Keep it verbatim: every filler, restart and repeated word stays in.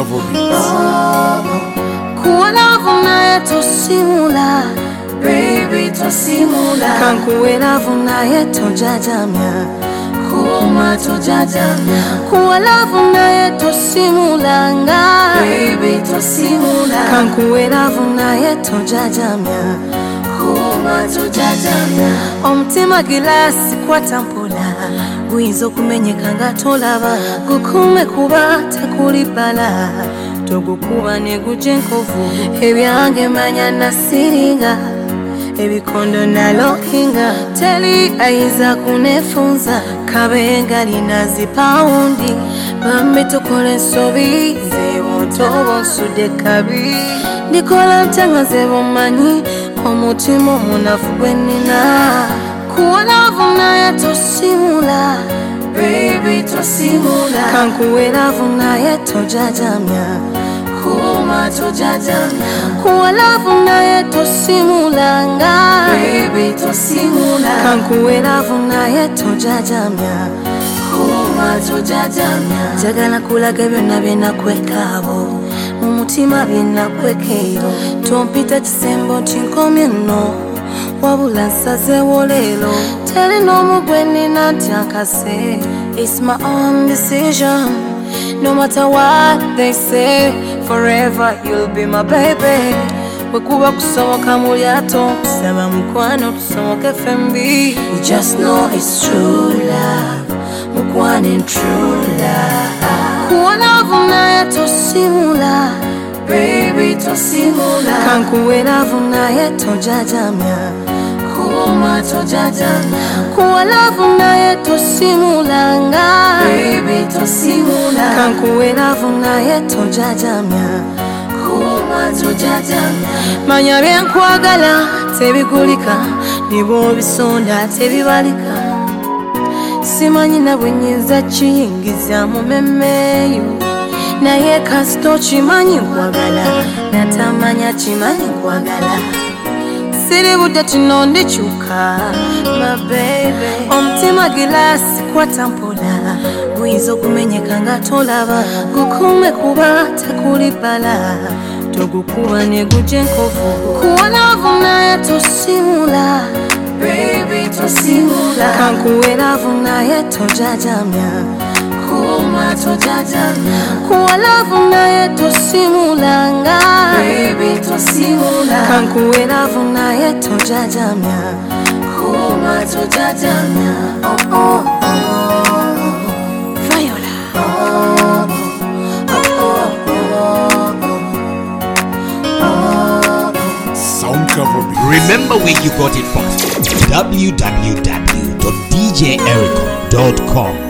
Cover Beats. Kuwa love naye tosimula, baby tosimula. Kankuwe love naye tojajamya, kuma tojajamya. Kuwa love naye tosimula nga, baby tosimula. Kankuwe love naye tojajamya, kuma tojajamya. Omutima gilasi kwa tampola, gwizo kumenyeka nga tolaba. Gukume kuba tekulibala, togukuba ne gujenkovu. Ebyange manya nasiringa, ebikondo nalokinga. Teli aiza kunefunza, kabenga linazi paundi. Bambi tukole sobi, zebo ntobo nsude kabi. Nikola ntanga zebo manyi, omutima munafu gwenina. Kuwa love naye tosimula, baby tosimula. Kankuwe love naye tojajamya, kuma tojajamya. Kuwa love naye tosimula nga, baby tosimula. Kankuwe love naye tojajamya, kuma tojajamya. Jagala kulaga byonna byenakwekabo, mumutima byenakwekeyo. Tompita kisembo kinkomye nno, wabula nsazeewo leero. Teri n'omu gwe nnina ntyankase. It's my own decision, no matter what they say. Forever you'll be my baby. Wekuba kusomoka mu lyato, kusaba mukwano tusomoke fembi. You just know it's true love, mukwano and true love. Kuwa love naye tosimula, baby tosimula. Kankuwe love naye tojajamya, kuma tojajamya. Kuwa love naye tosimula nga, baby tosimula. Kankuwe love naye tojajamya, kuma tojajamya. Manya byenkwagala tebigulika, nibo bisonda tebibalika. Simanyi na bwenyinza kiyingiza mu memeyo, naye kasito kimanyi nkwagala, natamanya kimanyi nkwagala. Siri budde kino ndikyuka, my baby. Omutima gilasi kwa tampola, guyinza okumenyeka nga tolaba. Gukume kuba tekulibala, togukuba ne gujenkovu. Kuwa love naye tosimula, baby tosimula. Kankuwe love naye tojajamya, kuma tojajamya. Kuwa love naye tosimula nga, baby tosimula. Kankuwe love naye tojajamya, kuma tojajamya. Oh oh oh, Viola. Oh oh oh, oh oh. Sound Cover Beats. Remember where you got it from. w w w dot d j ericom dot com